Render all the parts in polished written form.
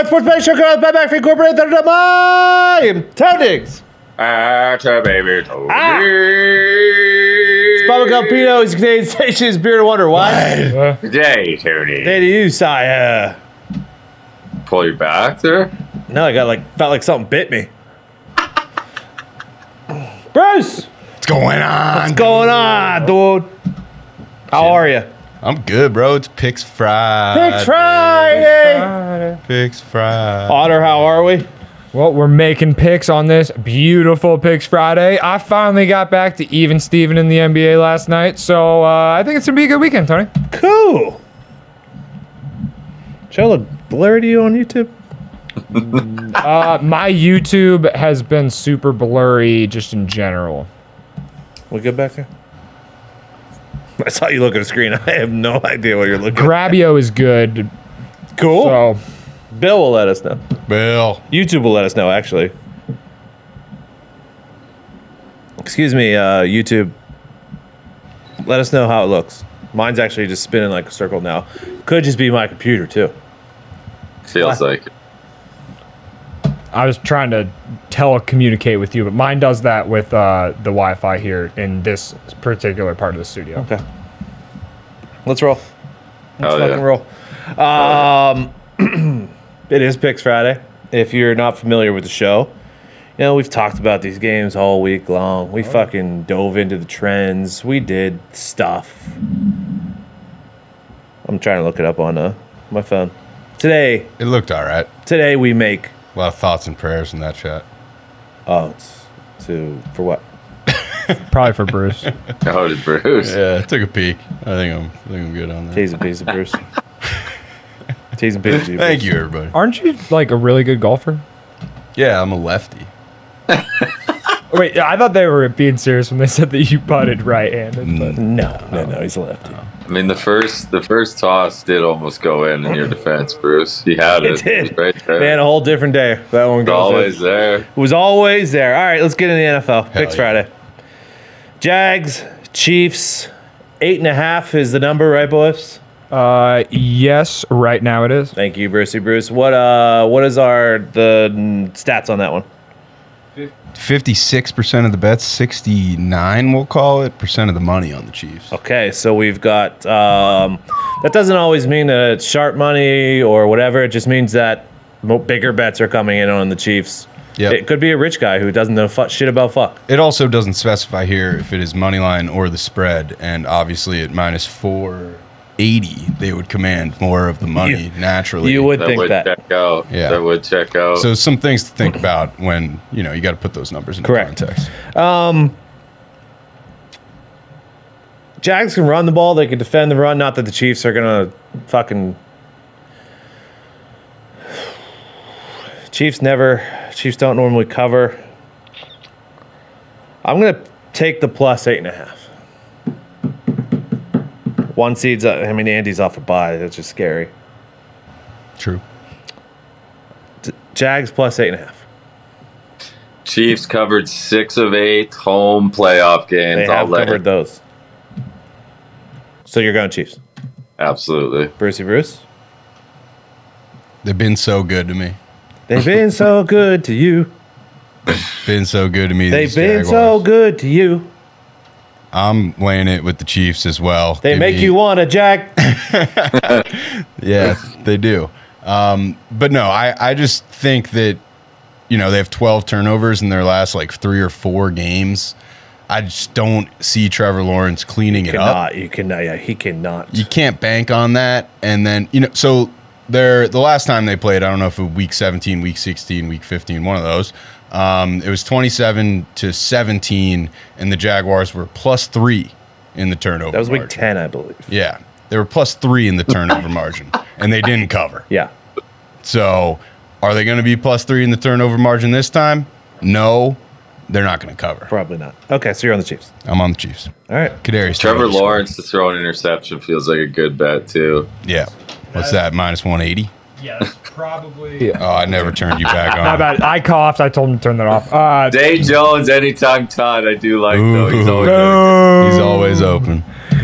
Sports Betting Show, Girls, Bad Back, Incorporated, I am Toe Diggs. Baby Tony. It's Bubba Campino. He's a Canadian station. His beer to wonder why. Day, Tony. Day to you, Sire. Pull your back there? No, I got felt like something bit me. Bruce! What's going on? What's going on, dude? How are you? I'm good, bro. It's Picks Friday. Picks Friday! Picks Friday. Otter, how are we? Well, we're making picks on this beautiful Picks Friday. I finally got back to even Steven in the NBA last night, so I think it's going to be a good weekend, Tony. Cool. Should I look blurry to you on YouTube? My YouTube has been super blurry just in general. We good back there? I saw you look at the screen. I have no idea what you're looking at. Grabio is good. Cool. So, Bill will let us know. Bill. YouTube will let us know, actually. Excuse me, YouTube. Let us know how it looks. Mine's actually just spinning like a circle now. Could just be my computer, too. Feels like it. I was trying to telecommunicate with you, but mine does that with the Wi-Fi here in this particular part of the studio. Okay. Let's roll. Let's Oh, fucking yeah. roll. It is Picks Friday. If you're not familiar with the show, you know, we've talked about these games all week long. We fucking dove into the trends. We did stuff. I'm trying to look it up on my phone. Today It looked all right. we make... A lot of thoughts and prayers in that chat. Oh, for what? Probably for Bruce. Oh, did Bruce? Yeah, I took a peek. I think I'm good on that. T's and P's of Bruce. T's and P's of you, Thank Bruce. you, everybody. Aren't you like a really good golfer? Yeah, I'm a lefty. Wait, I thought they were being serious when they said that you putted right-handed. But No, he's a lefty. I mean, the first toss did almost go in your defense, Bruce. He had it. It did. It was right there. Man, a whole different day. That one It's goes always in. there. It was always there. All right, let's get into the NFL. Picks yeah. Friday. Jags, Chiefs, 8.5 is the number, right, boys? yes, right now it is. Thank you, Brucey Bruce. What is the stats on that one? 56% of the bets, 69 we'll call it, percent of the money on the Chiefs. Okay, so we've got that doesn't always mean that it's sharp money or whatever. It just means that bigger bets are coming in on the Chiefs. Yep. It could be a rich guy who doesn't know shit about fuck. It also doesn't specify here if it is money line or the spread, and obviously at minus 480, they would command more of the money naturally. You would That think would that. check out. Yeah. That would check out. So some things to think about when, you got to put those numbers into Correct. context. Jags can run the ball. They can defend the run. Not that the Chiefs are going to fucking... Chiefs don't normally cover. I'm going to take the plus 8.5. One seed's, Andy's off a bye. That's just scary. True. Jags plus 8.5. Chiefs covered 6 of 8 home playoff games. They have covered those. So you're going Chiefs. Absolutely. Brucey Bruce? They've been so good to me. They've been so good to you. Been so good to me. They've these been so Jaguars. good to you. I'm laying it with the Chiefs as well. They make you want to jack. Yeah, they do. But no, I just think that, they have 12 turnovers in their last 3 or 4 games. I just don't see Trevor Lawrence cleaning it up. You cannot. Yeah, he cannot. You can't bank on that. And then, so the last time they played, I don't know if it was week 17, week 16, week 15, one of those. It was 27-17, and the Jaguars were +3 in the turnover. That was week margin. 10, I believe. Yeah, they were +3 in the turnover margin, and they didn't cover. Yeah. So, are they going to be +3 in the turnover margin this time? No, they're not going to cover. Probably not. Okay, so you're on the Chiefs. I'm on the Chiefs. All right. Kadarius Trevor Toney scored. Lawrence to throw an interception feels like a good bet, too. Yeah. What's that? Minus 180. Yes, probably. Oh, I never turned you back on. Not bad. I coughed. I told him to turn that off. Day Jones, anytime Todd, I do like, though. He's Ooh. always He's always open.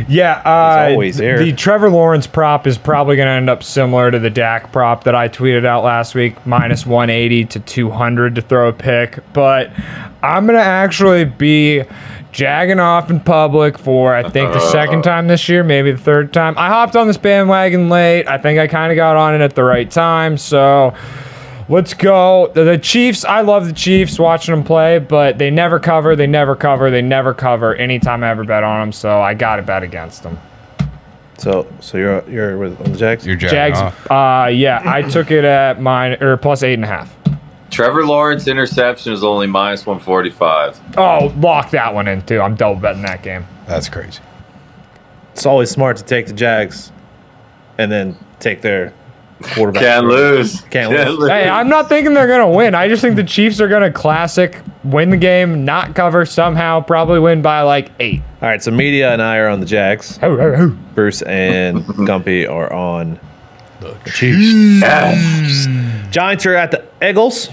Yeah, always here. the Trevor Lawrence prop is probably going to end up similar to the Dak prop that I tweeted out last week, minus 180 to 200 to throw a pick. But I'm going to actually be jagging off in public for, I think, the second time this year, maybe the third time. I hopped on this bandwagon late. I think I kind of got on it at the right time. So let's go. The Chiefs, I love the Chiefs watching them play, but they never cover, they never cover, they never cover anytime I ever bet on them, so I got to bet against them. So you're with on the Jags? You're jagging Jags, off. yeah, I took it at mine, or plus 8.5. Trevor Lawrence interception is only minus 145. Oh, lock that one in, too. I'm double betting that game. That's crazy. It's always smart to take the Jags and then take their quarterback. Can't lose. Can't lose. Hey, I'm not thinking they're going to win. I just think the Chiefs are going to classic win the game, not cover somehow, probably win by like 8. All right, so Media and I are on the Jags. Ho, ho, ho. Bruce and Gumpy are on The Chiefs. Yes. Giants are at the Eagles.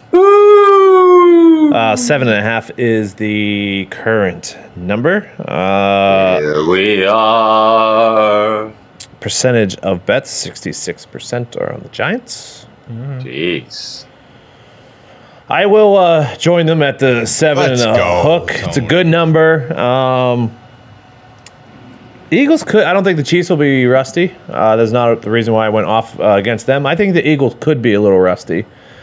Woo! 7.5 is the current number. Here we are. Percentage of bets, 66% are on the Giants. Jeez. I will join them at the 7 Let's and a go, hook. It's a Tony. good number. The Eagles could. I don't think the Chiefs will be rusty. That's not the reason why I went off against them. I think the Eagles could be a little rusty.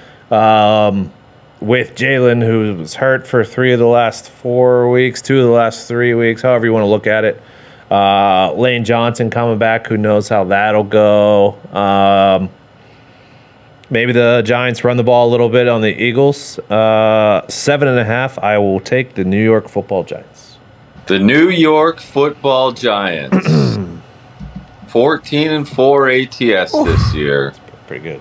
With Jalen, who was hurt for 3 of the last 4 weeks, 2 of the last 3 weeks, however you want to look at it. Lane Johnson coming back, who knows how that'll go. Maybe the Giants run the ball a little bit on the Eagles. 7.5, I will take the New York Football Giants. The New York Football Giants. 14-4 ATS this year. Pretty good.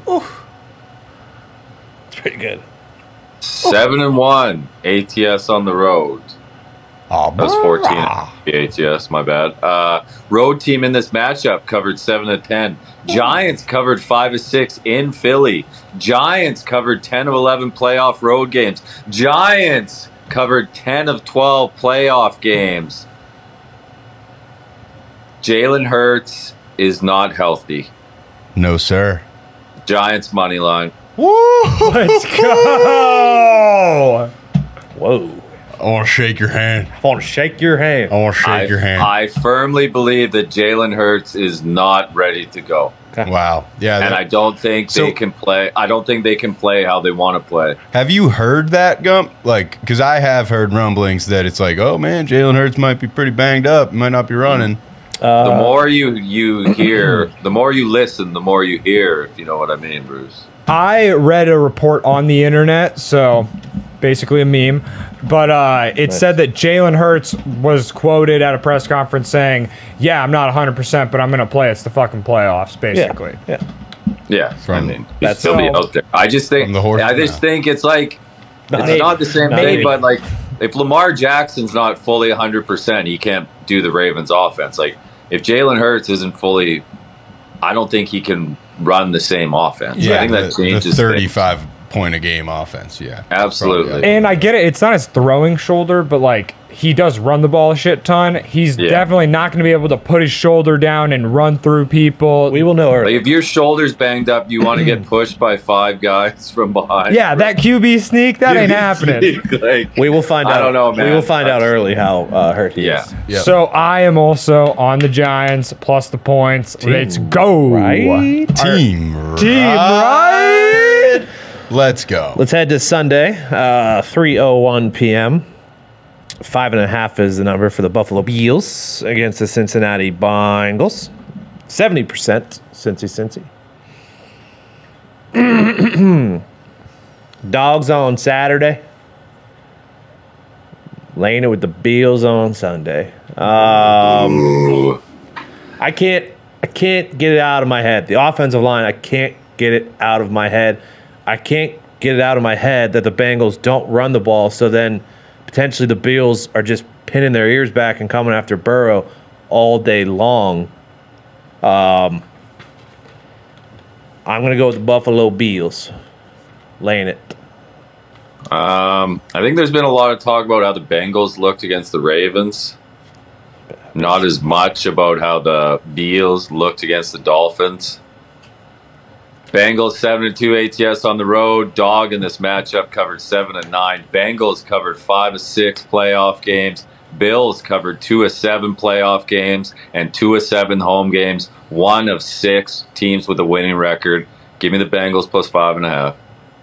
It's pretty good. 7-1 ATS on the road. Oh, That was 14 ATS, my bad. Road team in this matchup covered 7-10. Giants covered 5-6 in Philly. Giants covered 10 of 11 playoff road games. Giants covered 10 of 12 playoff games. Jalen Hurts is not healthy. No, sir. Giants money line. Woo! Let's go! Whoa. I want to shake your hand. I want to shake your hand. I want to shake your hand. I firmly believe that Jalen Hurts is not ready to go. Wow. Yeah. And I don't think So- they can play. I don't think they can play how they want to play. Have you heard that, Gump? Like, because I have heard rumblings that it's like, oh man, Jalen Hurts might be pretty banged up, might not be running. The more you hear, the more you listen, the more you hear. If you know what I mean, Bruce. I read a report on the internet, so basically a meme, but it said that Jalen Hurts was quoted at a press conference saying, yeah, I'm not 100%, but I'm going to play. It's the fucking playoffs, basically. Yeah. Yeah, From- I mean, That's he'll be out there. I just think, From the horse I just mouth. think it's like it's Maybe. not the same Not thing. maybe. But like, if Lamar Jackson's not fully 100%, he can't do the Ravens' offense. Like, if Jalen Hurts isn't fully, I don't think he can run the same offense. I think that the changes things. 35 point a game offense. Yeah. Absolutely. Probably, And I get it. It's not his throwing shoulder, but like he does run the ball a shit ton. He's Yeah. definitely not going to be able to put his shoulder down and run through people. We will know Like, early. if your shoulder's banged up, you want to get pushed by 5 guys from behind. Yeah, that QB sneak, that ain't happening. Like, We will find out. I don't know, man. We will find out early how hurt he yeah. is. Yep. So I am also on the Giants plus the points. Let's go. Right? Team right? Let's go. Let's head to Sunday, 3:01 p.m. 5.5 is the number for the Buffalo Bills against the Cincinnati Bengals. 70% Cincy. Dogs on Saturday. Laying it with the Bills on Sunday. Ooh. I can't get it out of my head. The offensive line, I can't get it out of my head. I can't get it out of my head that the Bengals don't run the ball, so then potentially the Bills are just pinning their ears back and coming after Burrow all day long. I'm going to go with the Buffalo Bills. Laying it. I think there's been a lot of talk about how the Bengals looked against the Ravens. Not as much about how the Beals looked against the Dolphins. Bengals 7-2 ATS on the road. Dog in this matchup covered 7-9. Bengals covered 5 of 6 playoff games. Bills covered 2 of 7 playoff games and 2 of 7 home games. 1 of 6 teams with a winning record. Give me the Bengals plus 5.5.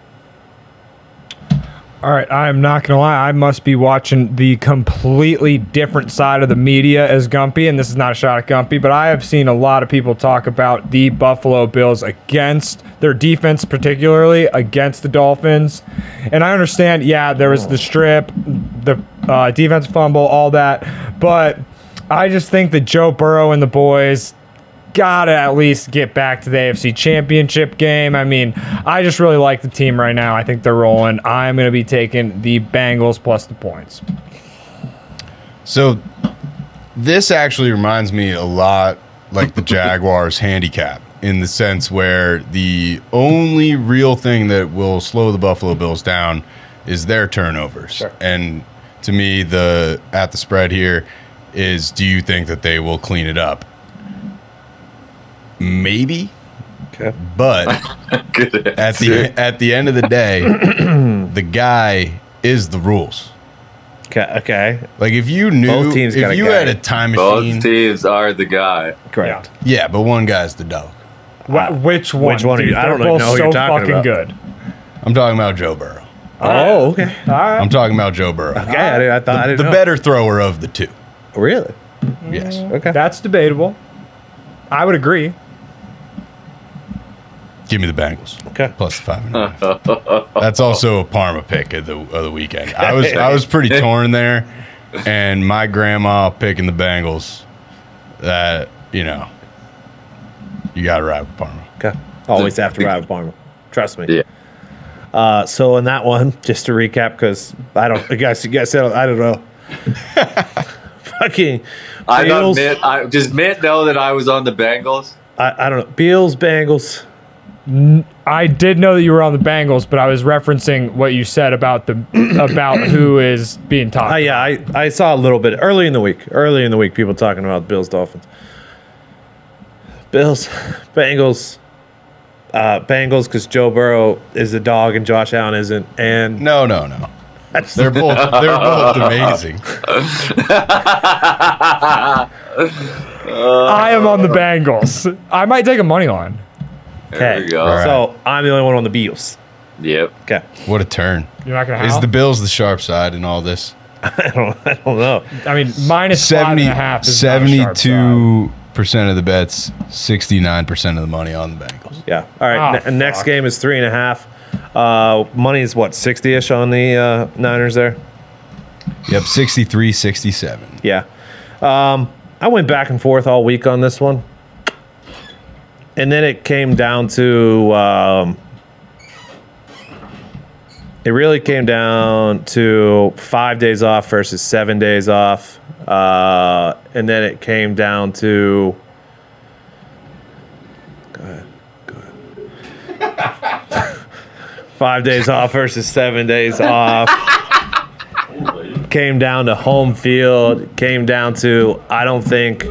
All right, I am not going to lie. I must be watching the completely different side of the media as Gumpy, and this is not a shot at Gumpy, but I have seen a lot of people talk about the Buffalo Bills against their defense, particularly against the Dolphins. And I understand, yeah, there was the strip, the defense fumble, all that, but I just think that Joe Burrow and the boys gotta at least get back to the AFC Championship game. I mean, I just really like the team right now. I think they're rolling. I'm going to be taking the Bengals plus the points. So this actually reminds me a lot like the Jaguars handicap in the sense where the only real thing that will slow the Buffalo Bills down is their turnovers. Sure. And to me, the at the spread here is, do you think that they will clean it up? Maybe, Okay. but Good at the end of the day, the guy is the rules. Okay. Like if you knew, Both teams got if a you guy. had a time machine, Both teams are the guy. Correct. yeah, but one guy's the dog. Which one? Which one are you? dude? I don't They're know both who so you're talking fucking about. good. I'm talking about Joe Burrow. Oh, okay. All right. I'm talking about Joe Burrow. Okay, I thought I didn't The know. better thrower of the two. Really? Yes. Okay. That's debatable. I would agree. Give me the Bengals. Okay. Plus the 5.5. That's also a Parma pick of the weekend. I was pretty torn there, and my grandma picking the Bengals. That you got to ride with Parma. Okay. Always have to ride with Parma. Trust me. Yeah. So in that one, just to recap, because you guys said I don't know. Fucking I Bills. does Mitt know that I was on the Bengals? I don't know. Bills, Bengals. I did know that you were on the Bengals, but I was referencing what you said about who is being talked. Yeah, I saw a little bit early in the week. Early in the week, people talking about Bills, Dolphins. Bills, Bengals. Bengals because Joe Burrow is the dog and Josh Allen isn't. And No. They're both amazing. I am on the Bengals. I might take a money line. There we go. All right. So I'm the only one on the Bills. Yep. Okay. What a turn. You're not gonna Is have. the Bills the sharp side in all this? I don't know. I mean, minus 5.5 is 72% of the bets, 69% of the money on the Bengals. Yeah. All right. Oh, Next fuck. game is 3.5. Money is what, 60-ish on the Niners there? Yep, 63-67. Yeah. I went back and forth all week on this one. And then it came down to it really came down to 5 days off versus 7 days off. And then it came down to go ahead. 5 days off versus 7 days off. Came down to home field. Came down to I don't think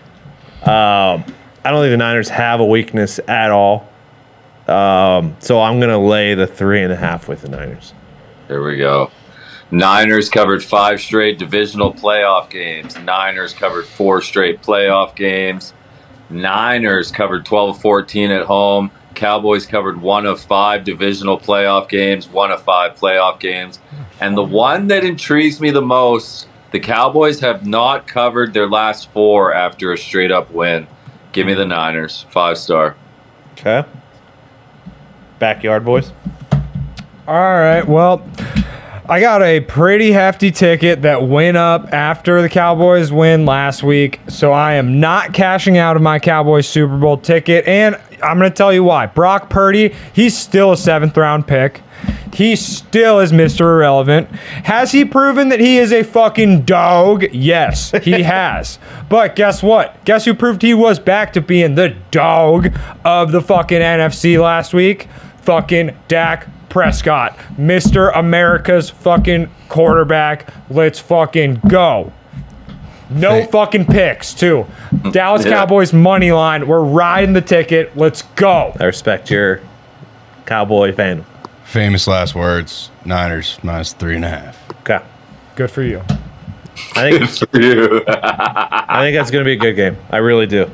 the Niners have a weakness at all. So I'm gonna lay the 3.5 with the Niners. There we go. Niners covered 5 straight divisional playoff games. Niners covered 4 straight playoff games. Niners covered 12 of 14 at home. Cowboys covered 1 of 5 divisional playoff games, 1 of 5 playoff games. And the one that intrigues me the most, the Cowboys have not covered their last 4 after a straight up win. Give me the Niners, 5-star. Okay. Backyard boys. All right. Well, I got a pretty hefty ticket that went up after the Cowboys win last week, so I am not cashing out of my Cowboys Super Bowl ticket, and I'm going to tell you why. Brock Purdy, he's still a 7th-round pick. He still is Mr. Irrelevant. Has he proven that he is a fucking dog? Yes, he has. But guess what? Guess who proved he was back to being the dog of the fucking NFC last week? Fucking Dak Prescott, Mr. America's fucking quarterback. Let's fucking go. No fucking picks, too. Dallas Cowboys money line. We're riding the ticket. Let's go. I respect your Cowboy fandom. Famous last words. Niners -3.5. Okay. Good for you. I think For you. I think that's going to be a good game. I really do.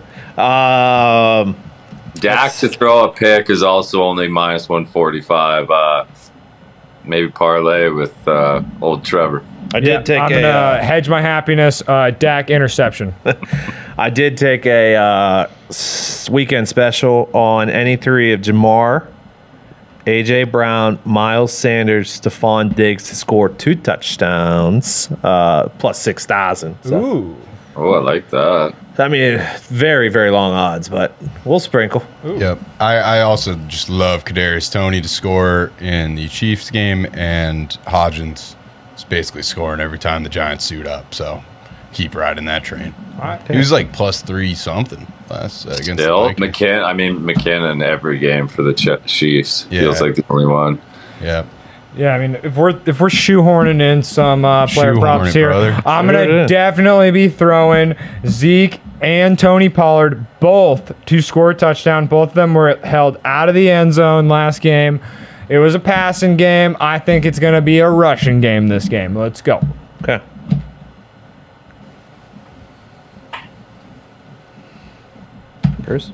Dak to throw a pick is also only -145. Maybe parlay with old Trevor. I did take I'm a. going to hedge my happiness. Dak interception. I did take a weekend special on any three of Jamar, AJ Brown, Miles Sanders, Stephon Diggs to score 2 touchdowns, plus 6,000. So, Ooh. Oh, I like that. I mean, very, very long odds, but we'll sprinkle. Yep. I also just love Kadarius Toney to score in the Chiefs game, and Hodgins is basically scoring every time the Giants suit up. So keep riding that train. All right. He was like +3 something last against the Still, Vikings. McKinnon every game for the Chiefs. Yeah. Feels like the only one. Yeah. Yeah, I mean, if we're shoehorning in some player Shoehorn props it, here, brother. I'm Shoehorn it gonna in. definitely be throwing Zeke and Tony Pollard both to score a touchdown. Both of them were held out of the end zone last game. It was a passing game. I think it's gonna be a rushing game this game. Let's go. Okay. Bruce?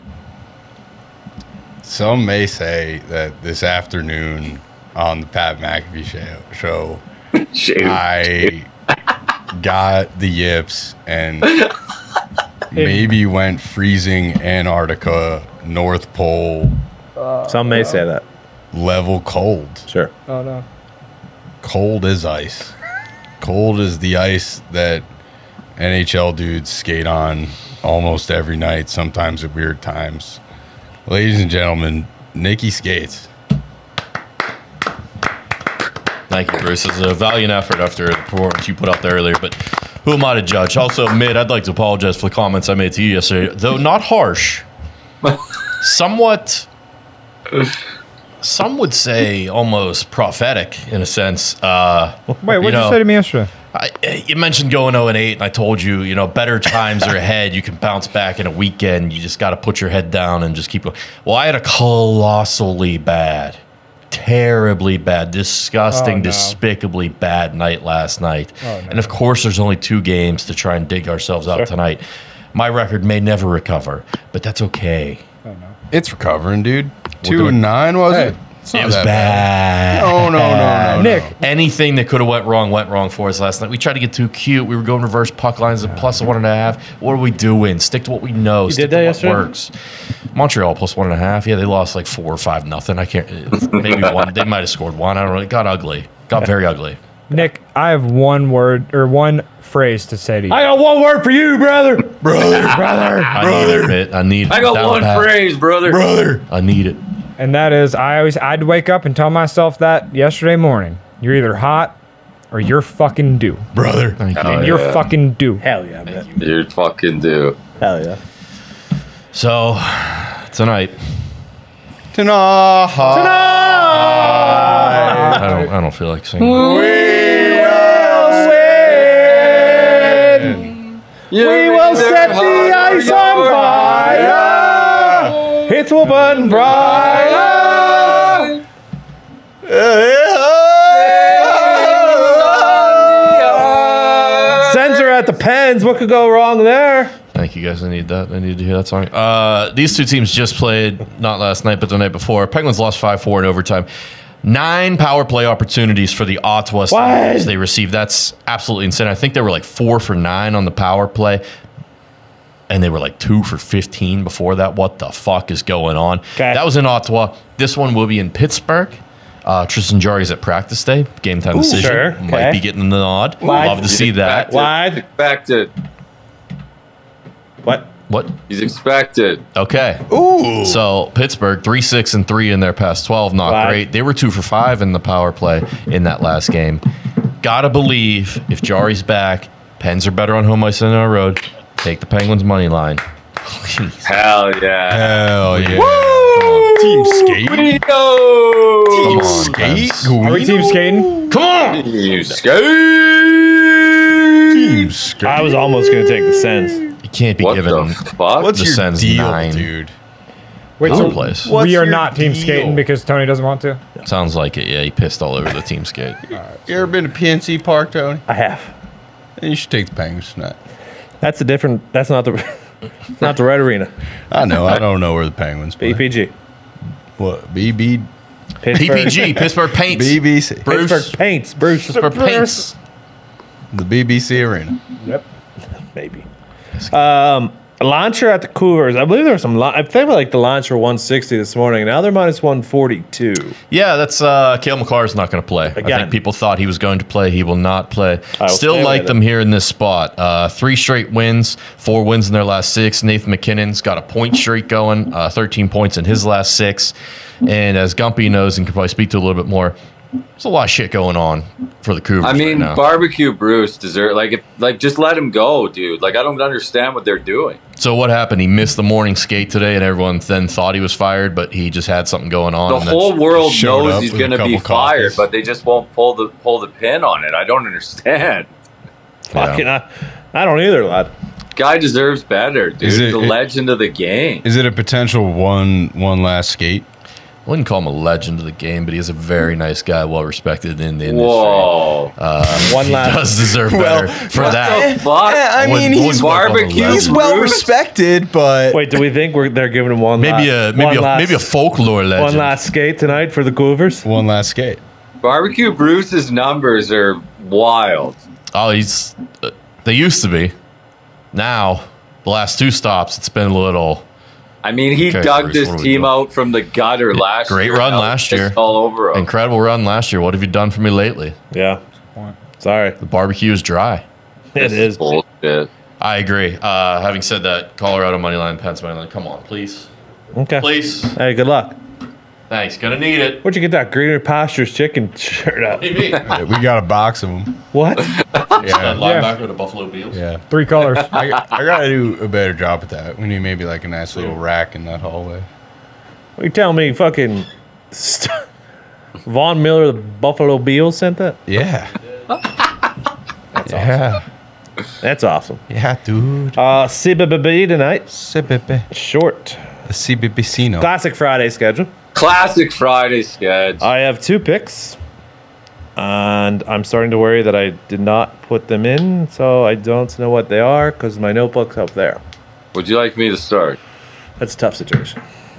Some may say that this afternoon on the Pat McAfee show I got the yips and maybe went freezing Antarctica, North Pole Some may say that. level cold. Sure. Oh no. Cold as ice. Cold as the ice that NHL dudes skate on almost every night, sometimes at weird times. Ladies and gentlemen, Nikki Skates. Thank you, Bruce. It's a valiant effort after the performance you put up there earlier, but who am I to judge? Also, Mid, I'd like to apologize for the comments I made to you yesterday, though not harsh. Somewhat, some would say almost prophetic in a sense. Wait, what'd you know, say to me yesterday? You mentioned going 0-8, and I told you, better times are ahead. You can bounce back in a weekend. You just got to put your head down and just keep going. Well, I had a colossally bad, terribly bad, disgusting, Oh, no. despicably bad night last night. Oh, no. And of course, there's only 2 games to try and dig ourselves out tonight. My record may never recover, but that's okay. It's recovering, dude. doing- 2-9, was it? It's It not was that bad. No. Nick, Anything that could have went wrong for us last night. We tried to get too cute. We were going reverse puck lines at plus 1.5. What are we doing? Stick to what we know. Stick did that to what yesterday? works. Montreal plus 1.5. Yeah, they lost like 4 or 5 nothing. I can't. Maybe one. They might have scored 1. I don't know. It got ugly. Got very ugly. Nick, I have one word or one phrase to say to you. I got one word for you, brother. Brother. I need it. I need. I got down one pat. phrase, brother. Brother. I need it. And that is, I'd wake up and tell myself that yesterday morning. You're either hot or you're fucking due. Brother. Thank you. Oh, And you're yeah. fucking due. Hell yeah, man. You fucking do. Hell yeah. So tonight, Tonight. I don't feel like singing. We will win. We will set the ice on fire. It's will burn bright. Censor at the Pens. What could go wrong there? Thank you guys. I need that. I need to hear that song. These 2 teams just played, not last night, but the night before. Penguins lost 5-4 in overtime. 9 power play opportunities for the Ottawa Senators they received. That's absolutely insane. I think they were like 4 for 9 on the power play. And they were like 2 for 15 before that. What the fuck is going on? Okay. That was in Ottawa. This one will be in Pittsburgh. Tristan Jarry's at practice day. Game time decision. sure. Might Okay. be getting the nod. Wide. Love to see that. Wide. Expected. What? What? He's expected. Okay. Ooh. So Pittsburgh 3-6-3 in their past 12, not Wow. great. They were 2 for 5 in the power play in that last game. Gotta believe if Jarry's back, Pens are better on home ice than on the road. Take the Penguins money line. Please. Hell yeah. Hell yeah. Woo! Team skate. We go. Come on, Skate. Pens. Are we team skating? Come on. You skate. Team Screw. I was almost going to take the Sens. You can't be What giving the fuck? What's the your Sens deal, 9. dude? Wait, Power so plays. What's we are your not team deal? skating because Tony doesn't want to? Sounds like it. Yeah, he pissed all over the team skate. You ever been to PNC Park, Tony? I have. You should take the Penguins tonight. That's a different. That's not the. Not the Red Arena. I know. I don't know where the Penguins play. BPG. What? BB? Pittsburgh. PPG, Pittsburgh Paints. BBC. Bruce. Pittsburgh Paints. Bruce. Pittsburgh Paints. The BBC Arena. Yep. Maybe. Launcher at the Cougars. I believe there was some. I think like the Launcher 160 this morning. Now they're minus 142. Yeah, that's Cale McCarr's not going to play. I Again. think people thought he was going to play. He will not play. I will Still stay like with them it. here in this spot. 3 straight wins, 4 wins in their last 6. Nathan McKinnon's got a point streak going, 13 points in his last 6. And as Gumpy knows and can probably speak to a little bit more, there's a lot of shit going on for the Cougars. I mean, right now. Barbecue Bruce deserve just let him go, dude. Like I don't understand what they're doing. So what happened? He missed the morning skate today, and everyone then thought he was fired, but he just had something going on. The and whole world showed knows up he's with a going to be couple fired, coffees. but they just won't pull the pin on it. I don't understand. Fucking. I don't either, lad. Guy deserves better, dude. Is it- He's a legend of the game. Is it a potential one last skate? I wouldn't call him a legend of the game, but he is a very nice guy, well respected in the industry. Whoa. One He last. does deserve better for What that. the fuck? I mean, he's barbecue. He's well respected, but Wait, do we think they're giving him one? Maybe last, a folklore legend. one last skate tonight for the Cougars? one last skate. Barbecue Bruce's numbers are wild. Oh, he's. They used to be. Now, the last 2 stops, it's been a little. I mean, he Okay, dug Bruce, this what are we team doing? out from the gutter last Great year. run Now last it's year. all over him. Incredible run last year. What have you done for me lately? Yeah. Sorry. The barbecue is dry. It is. bullshit. I agree. Having said that, Colorado money line, Pennsylvania, come on, please, Okay. please. Hey, good luck. Thanks. Gonna need it. Where'd you get that Greener Pastures chicken shirt out? What do you mean? We got a box of them. What? Yeah. Linebacker to the Buffalo Bills. Yeah. 3 colors. I gotta do a better job at that. We need maybe like a nice little rack in that hallway. You telling me fucking Von Miller, the Buffalo Bills sent that? Yeah. That's Yeah. That's awesome. Yeah, dude. CBBB tonight. CBB. Short. The CBBcino. Classic Friday schedule. Classic Friday sketch. I have 2 picks. And I'm starting to worry that I did not put them in, so I don't know what they are because my notebook's up there. Would you like me to start? That's a tough situation.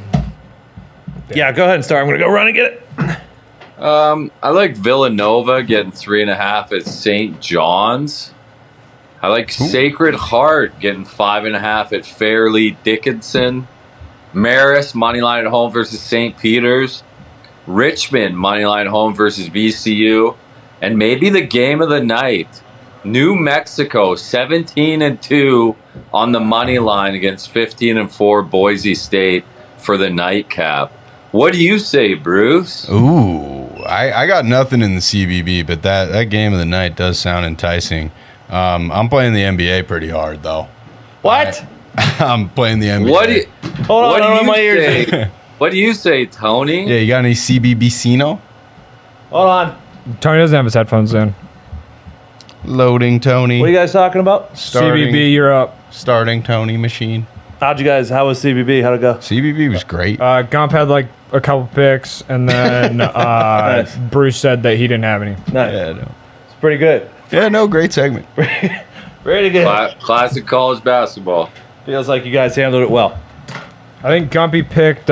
Yeah, go ahead and start. I'm going to go run and get it. I like Villanova getting 3.5 at St. John's. I like Sacred Heart getting 5.5 at Fairleigh Dickinson. Marist moneyline at home versus St. Peter's. Richmond moneyline home versus VCU. And maybe the game of the night. New Mexico 17-2 on the money line against 15-4 Boise State for the nightcap. What do you say, Bruce? Ooh, I got nothing in the CBB, but that game of the night does sound enticing. I'm playing the NBA pretty hard though. What? I'm playing the NBA. What do you, Hold on, what I don't do have my you ears. say? What do you say, Tony? Yeah, you got any CBBcino? Hold on. Tony doesn't have his headphones in. Loading Tony. What are you guys talking about? CBB, you're up. Starting Tony machine. How was CBB? How'd it go? CBB was great. Gump had like a couple picks, and then Nice. Bruce said that he didn't have any. Nice. Yeah, no. It's pretty good. Yeah, no, great segment. Pretty good. Classic college basketball. Feels like you guys handled it well. I think Gumpy picked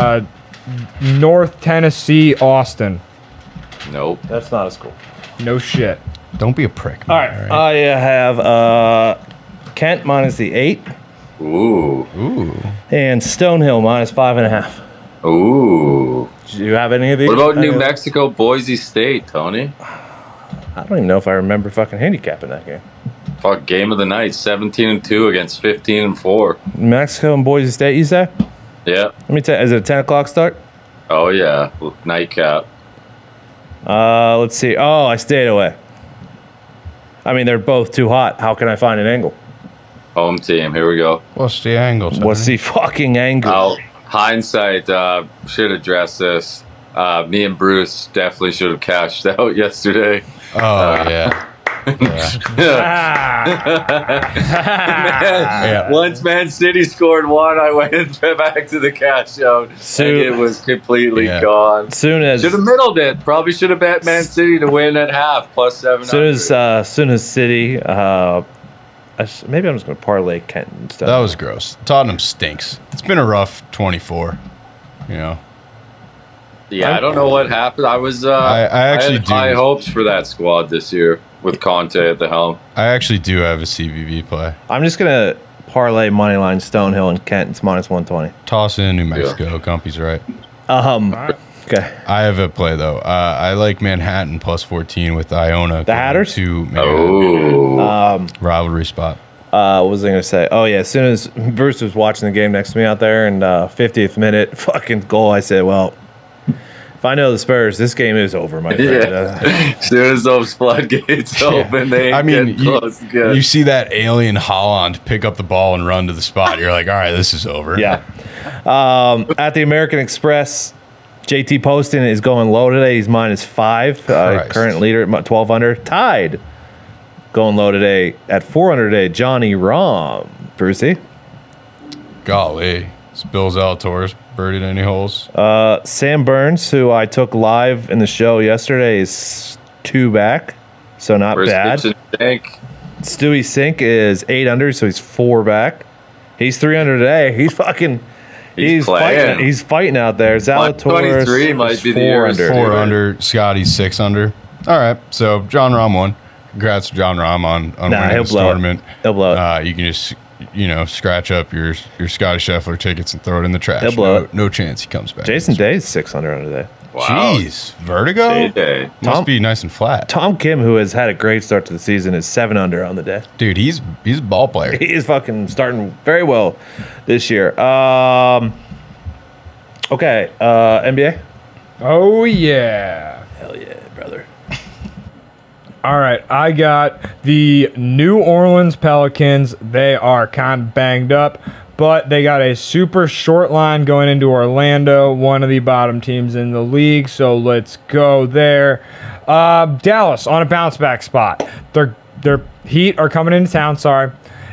North Tennessee, Austin. Nope. That's not as cool. No shit. Don't be a prick. All man, right. I have Kent minus the 8 Ooh. Ooh. and Stonehill minus 5.5. Ooh. Do you have any of these? What about New I- Mexico, Boise State, Tony? I don't even know if I remember fucking handicapping that game. Fuck, game of the night, 17-2 against 15-4. New Mexico and Boise State, you say? Yeah. Let me tell you, is it a 10 o'clock start? Oh, yeah. Nightcap. Let's see. Oh, I stayed away. I mean, they're both too hot. How can I find an angle? Home team. Here we go. What's the angle? Tony? What's the fucking angle? Oh, hindsight, should address this. Me and Bruce definitely should have cashed out yesterday. Oh, yeah. Yeah. Once Man City scored one, I went back to the cash out, and it was completely gone. Soon as Should have middled it. Probably should have bet Man City to win at half plus 700. soon as City, maybe I'm just gonna parlay Kent instead. That was gross. Tottenham stinks. It's been a rough 24. You know. Yeah, I don't know what happened. I was I actually had high hopes for that squad this year with Conte at the helm. I actually do have a CBB play. I'm just gonna parlay moneyline Stonehill and Kent. It's minus 120. Toss in New Mexico. Gumpy's right. Okay. I have a play though. I like Manhattan plus 14 with Iona. The Hatters? To rivalry spot. What was I gonna say? Oh yeah, as soon as Bruce was watching the game next to me out there, and 50th minute fucking goal, I said, well, if I know the Spurs, this game is over, my friend. As soon as those floodgates open, they ain't getting close again. You see that alien Holland pick up the ball and run to the spot. You're like, all right, this is over. Yeah. At the American Express, JT Poston is going low today. He's minus 5. Current leader at 12 under. Tied. Going low today at 400 today. Johnny Rahm. Brucey. Golly. Bill Zalatoris birdied any holes? Sam Burns, who I took live in the show yesterday, is 2 back. So not bad. Stewie Sink is 8 under, so he's 4 back. He's 3 under today. He's fucking... He's fighting. He's fighting out there. Zalatoris 23 might be the 4 under. 4 under. Scotty's 6 under. All right. So John Rahm won. Congrats to John Rahm on winning this tournament. He'll blow it. You can just scratch up your Scotty Scheffler tickets and throw it in the trash. He'll blow it. No chance he comes back. Jason Day's 6 under today. Wow. Jeez, Vertigo Day. must be nice and flat. Tom Kim, who has had a great start to the season, is 7 under on the day. Dude, he's a ball player. He is fucking starting very well this year. Okay, NBA. Oh yeah. Hell yeah, brother. All right, I got the New Orleans Pelicans. They are kind of banged up, but they got a super short line going into Orlando, one of the bottom teams in the league. So let's go there. Dallas on a bounce back spot. Their Heat are coming into town. Sorry.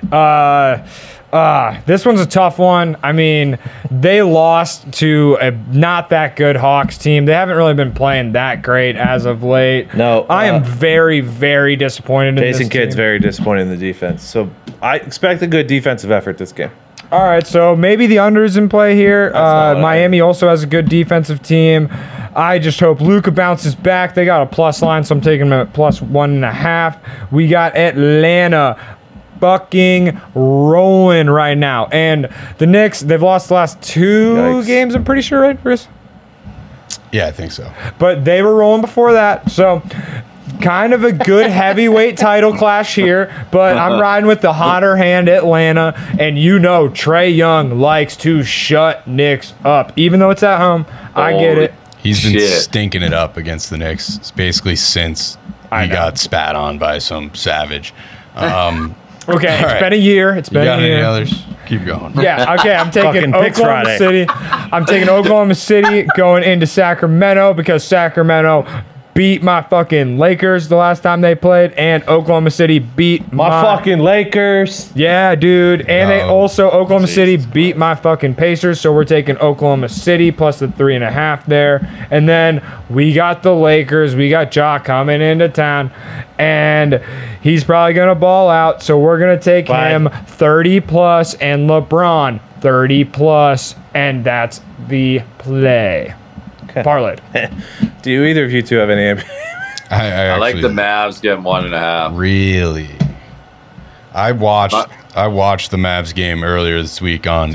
This one's a tough one. I mean, they lost to a not that good Hawks team. They haven't really been playing that great as of late. No, I am very, very disappointed in this Jason Kidd's team. very disappointed in the defense. So I expect a good defensive effort this game. All right, so maybe the under's in play here. Miami also has a good defensive team. I just hope Luka bounces back. They got a plus line, so I'm taking them at plus 1.5. We got Atlanta fucking rolling right now. And the Knicks, they've lost the last 2 games, I'm pretty sure, right, Chris? Yeah, I think so. But they were rolling before that. So kind of a good heavyweight title clash here. But I'm riding with the hotter hand Atlanta. And Trae Young likes to shut Knicks up. Even though it's at home, I get it. He's been stinking it up against the Knicks basically since he got spat on by some savage. Okay, it's been a year. It's been a year. Any others? Keep going. Yeah, okay, I'm taking Oklahoma City. I'm taking Oklahoma City going into Sacramento because Sacramento beat my fucking Lakers the last time they played, and Oklahoma City beat My fucking Lakers. Yeah, dude. And they also, Oklahoma City beat my fucking Pacers, so we're taking Oklahoma City plus the 3.5 there. And then we got the Lakers. We got Ja coming into town, and he's probably going to ball out, so we're going to take him 30 plus and LeBron 30 plus, and that's the play. Okay. Parlayed. Do either of you two have any NBA? I like the Mavs getting 1.5. Really? I watched the Mavs game earlier this week on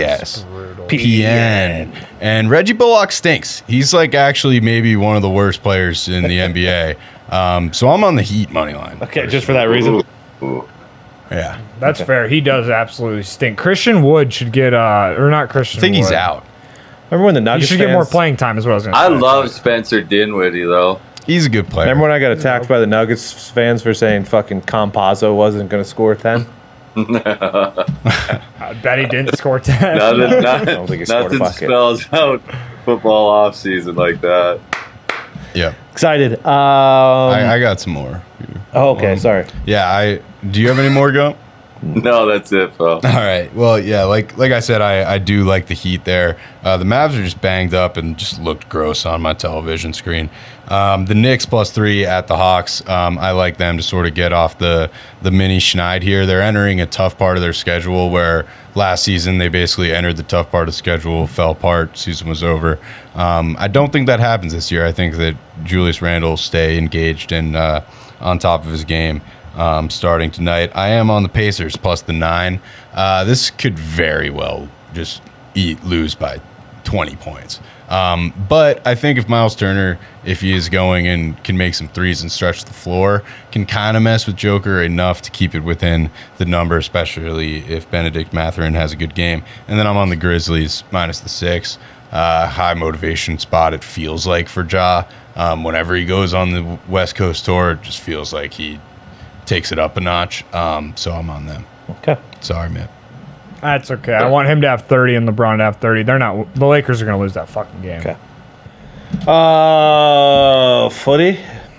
PN. And Reggie Bullock stinks. He's like actually maybe one of the worst players in the NBA. So I'm on the Heat money line. Okay, just for that reason. Ooh. Yeah. That's fair. He does absolutely stink. Christian Wood should get or not Christian I think Wood. he's out. Remember when the Nuggets He should get more playing time is what I was going to say. I love Spencer Dinwiddie, though. He's a good player. Remember when I got attacked by the Nuggets fans for saying fucking Campazzo wasn't going to score 10? I bet he didn't score 10. I don't think he scored a Nothing bucket. spells out football off season like that. Yeah. Excited. I got some more. Oh, okay, sorry. Yeah, do you have any more go? No, that's it, Phil. All right. Well, yeah, like I said, I do like the Heat there. The Mavs are just banged up and just looked gross on my television screen. The Knicks +3 at the Hawks. I like them to sort of get off the mini schneid here. They're entering a tough part of their schedule where last season they basically entered the tough part of the schedule, fell apart, season was over. I don't think that happens this year. I think that Julius Randle will stay engaged and on top of his game. Starting tonight. I am on the Pacers +9. This could very well just lose by 20 points. But I think if Miles Turner, if he is going and can make some threes and stretch the floor, can kind of mess with Joker enough to keep it within the number, especially if Benedict Mathurin has a good game. And then I'm on the Grizzlies -6. High motivation spot, it feels like, for Ja. Whenever he goes on the West Coast tour, it just feels like he takes it up a notch. So I'm on them. Okay. Sorry, man. That's okay. I want him to have 30 and LeBron to have 30. They're not. The Lakers are going to lose that fucking game. Okay. Footy.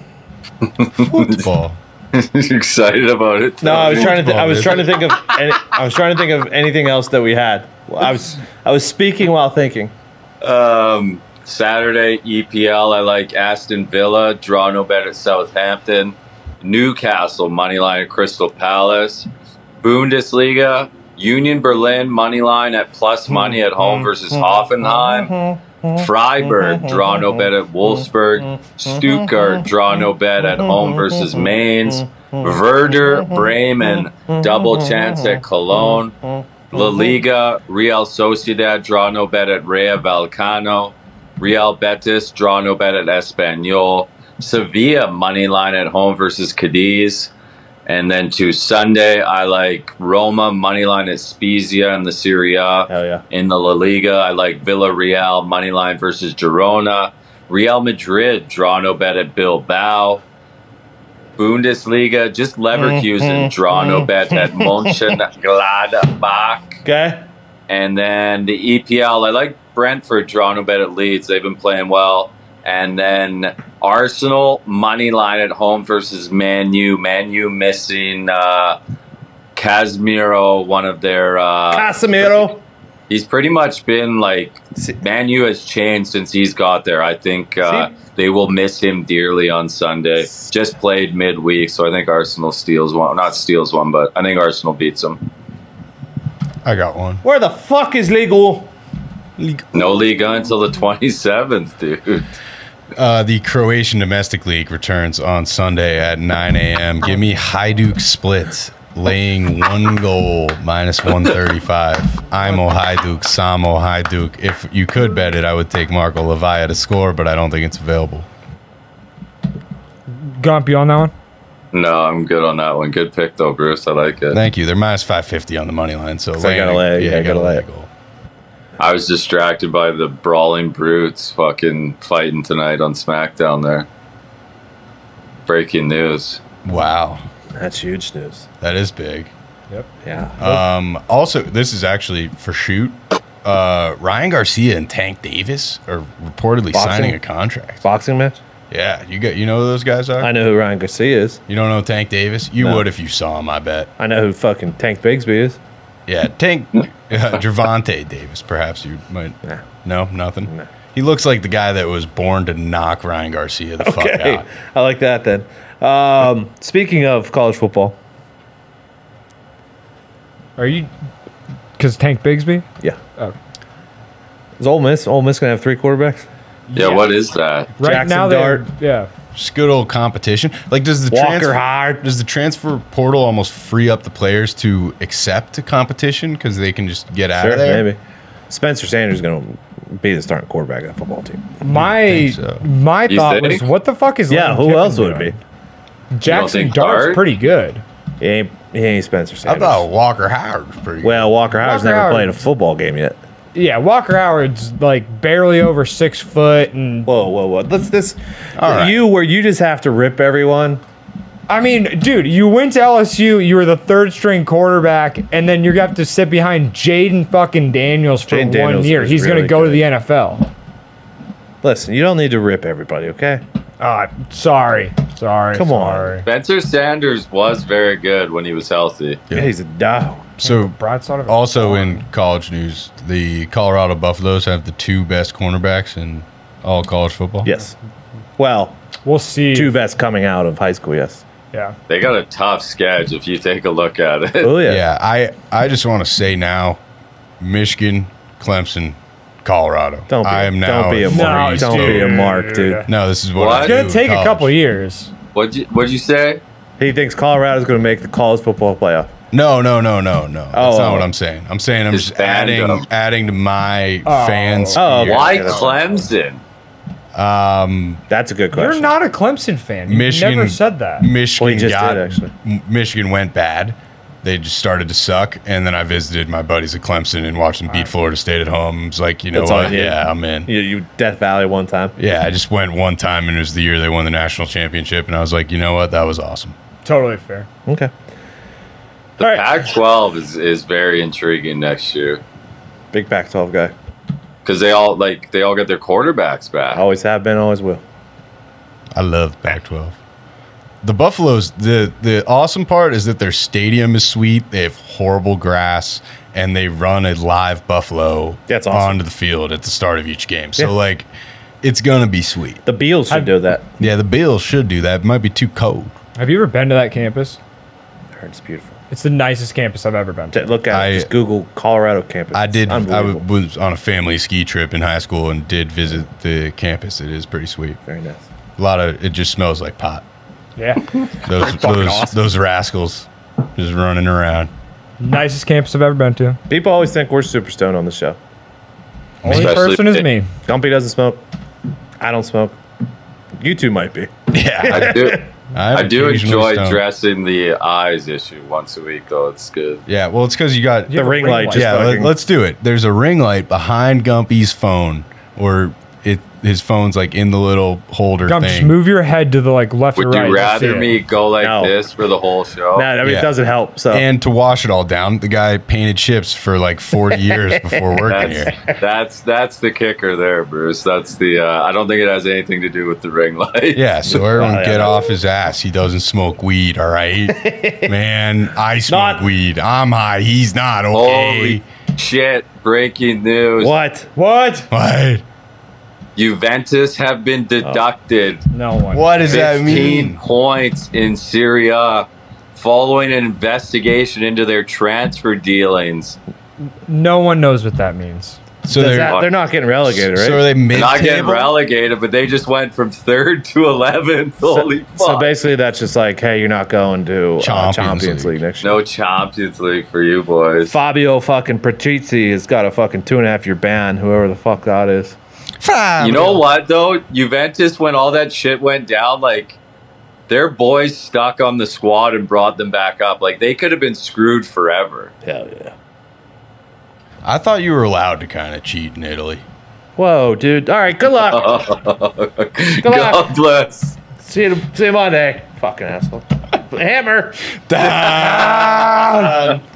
Football. You're excited about it? No, I was trying to. I was Football, trying to think of. I was trying to think of anything else that we had. I was speaking while thinking. Saturday EPL. I like Aston Villa. Draw no bet at Southampton. Newcastle moneyline at Crystal Palace. Bundesliga. Union Berlin moneyline at plus money at home versus Hoffenheim. Freiburg draw no bet at Wolfsburg. Stuttgart draw no bet at home versus Mainz. Werder Bremen double chance at Cologne. La Liga Real Sociedad draw no bet at Rayo Vallecano. Real Betis draw no bet at Espanyol. Sevilla money line at home versus Cadiz. And then to Sunday, I like Roma money line at Spezia in the Serie A. Hell yeah. In the La Liga, I like Villarreal money line versus Girona. Real Madrid draw no bet at Bilbao. Bundesliga, just Leverkusen draw no bet at Mönchengladbach. Okay. And then the EPL, I like Brentford draw no bet at Leeds. They've been playing well. And then Arsenal money line at home versus Man U. Man U missing Casemiro, one of their Casemiro. He's pretty much been like Man U has changed since he's got there. I think they will miss him dearly on Sunday. Just played midweek, so I think Arsenal steals one. Not steals one, but I think Arsenal beats them. I got one. Where the fuck is legal? No Liga until the 27th, dude. The Croatian Domestic League returns on Sunday at 9 a.m. Give me Hajduk Split, laying 1 goal, -135. Imo Hajduk, Samo Hajduk. If you could bet it, I would take Marco Lavia to score, but I don't think it's available. Gump, you on that one? No, I'm good on that one. Good pick, though, Bruce. I like it. Thank you. They're -550 on the money line, so I gotta lay it. Yeah, I gotta lay it. goal. I was distracted by the Brawling Brutes fucking fighting tonight on SmackDown there. Breaking news. Wow, That's huge news. that is big. Yeah. Also, this is actually for shoot. Ryan Garcia and Tank Davis are reportedly Boxing? signing a contract. Boxing match. Yeah, you know who those guys are? I know who Ryan Garcia is. You don't know Tank Davis? You No. would if you saw him, I bet. I know who fucking Tank Bigsby is. Yeah, Tank Gervonta Davis, perhaps you might. Nah. No, nothing. No. He looks like the guy that was born to knock Ryan Garcia the fuck Okay. out. I like that then. Speaking of college football. Are you? Because Tank Bigsby? Yeah. Oh. Is Ole Miss going to have 3 quarterbacks? Yeah, what is that? Right Jackson now, Dart. yeah. Just good old competition. Like, does the Walker Hard. does the transfer portal almost free up the players to accept a competition because they can just get out of there? Maybe. Spencer Sanders is going to be the starting quarterback of that football team. My think so. my You thought was, think? what the fuck is Yeah, Lane who Kiffin else would it doing? be? Jackson think Dart's Dart? pretty good. He ain't Spencer I Sanders. thought Walker Howard was pretty good. Well, Walker Howard's Walker never Howard- played a football game yet. Yeah, Walker Howard's like barely over 6 foot, and Whoa. Let's All right. you just have to rip everyone. I mean, dude, you went to LSU, you were the 3rd string quarterback, and then you're gonna have to sit behind Jaden fucking Daniels for Jaden 1 Daniels year. is He's really gonna go to good. the NFL. Listen, you don't need to rip everybody, okay? Sorry. Sorry. Come on. sorry. Spencer Sanders was very good when he was healthy. Yeah, he's a dog. So Broadside of a also barn. in college news, the Colorado Buffaloes have the 2 best cornerbacks in all college football. Yes. Well, We'll see. 2 best coming out of high school, yes. Yeah. They got a tough sketch if you take a look at it. Oh, yeah. Yeah, I just want to say now, Michigan, Clemson, Colorado. Don't be, I am now don't be a No, mark. Don't be a dude. mark, dude. No, this is what, What? I It's do going to take in a college. couple years. What'd you say? He thinks Colorado's going to make the college football playoff. No. That's Oh. not what I'm saying. I'm saying I'm It's just banned, though. adding to my Oh. fans. Oh, fear. Why Yeah, that's- Clemson? That's a good question. You're not a Clemson fan. You Michigan never said that. Michigan Well, he just got did, actually. Michigan went bad. They just started to suck, and then I visited my buddies at Clemson and watched them beat Florida State at home. It's like, you know That's all what? you did. Yeah, I'm in. You Death Valley one time. Yeah, I just went one time, and it was the year they won the national championship, and I was like, you know what? That was awesome. Totally fair. Okay. The All right. Pac-12 is very intriguing next year Big Pac-12 guy. because they all get their quarterbacks back. Always have been, always will. I love Pac-12. The Buffaloes, the awesome part is that their stadium is sweet. They have horrible grass, and they run a live buffalo That's awesome. onto the field at the start of each game. So, Yeah. like, it's going to be sweet. The Beals should do that. Yeah, the Bills should do that. It might be too cold. Have you ever been to that campus? I heard it's beautiful. It's the nicest campus I've ever been to. Look at it. Just Google Colorado campus. I did. It's I unbelievable. was on a family ski trip in high school and did visit the campus. It is pretty sweet. Very nice. A lot of it just smells like pot. Yeah. Those rascals just running around. Nicest campus I've ever been to. People always think we're super stoned on the show. Only Especially person is if- me. Dumpy doesn't smoke. I don't smoke. You two might be. Yeah, I do. I do occasionally enjoy stoned. dressing the eyes issue once a week, though. It's good. Yeah, well, it's because you got. You have a ring light just Yeah, fucking- let's do it. There's a ring light behind Gumpy's phone, or his phone's like in the little holder Gump, thing. just move your head to the like left Would or right. you to see rather it. me go like No. this for the whole show? Nah, I mean, Yeah. it doesn't help. So And to wash it all down, the guy painted ships for like 40 years before working here. That's the kicker there, Bruce. That's the. I don't think it has anything to do with the ring light. Yeah, so everyone yeah. get off his ass. He doesn't smoke weed, all right? Man, I smoke Not- weed. I'm high. He's not, okay? Holy shit! Breaking news. what? What? What? Juventus have been deducted No one. What does that 15 mean? points in Syria following an investigation into their transfer dealings. No one knows what that means. So Does they're, that- they're not getting relegated, right? so are they They're not getting mid-table? relegated, but they just went from 3rd to 11th. Holy fuck. So basically, that's just like, hey, you're not going to Champions Champions League. League next year. No Champions League for you boys. Fabio fucking Patrizzi has got a fucking 2.5-year ban, whoever the fuck that is. You know what, though? Juventus, when all that shit went down, like, their boys stuck on the squad and brought them back up. Like, they could have been screwed forever. Hell yeah. I thought you were allowed to kind of cheat in Italy. Whoa, dude. All right, good luck. God bless. See you Monday. Fucking asshole. Hammer. Down.